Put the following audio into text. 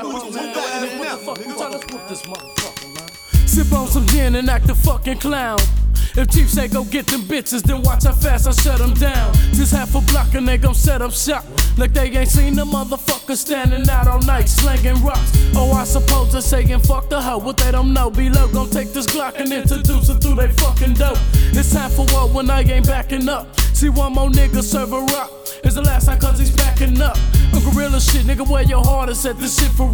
Sip on some gin and act a fucking clown. If Chief say go get them bitches, then watch how fast I shut them down. Just half a block and they gon' set up shop. Like they ain't seen the motherfucker standing out all night slanging rocks. Oh, I suppose they're saying fuck the hoe. What they don't know, below gon' take this Glock and introduce it through they fucking dope. It's time for war when I ain't backing up. See one more nigga serve a rock. It's the last time cause he's backing up. I'm gorilla shit, nigga, where your heart is at, this shit for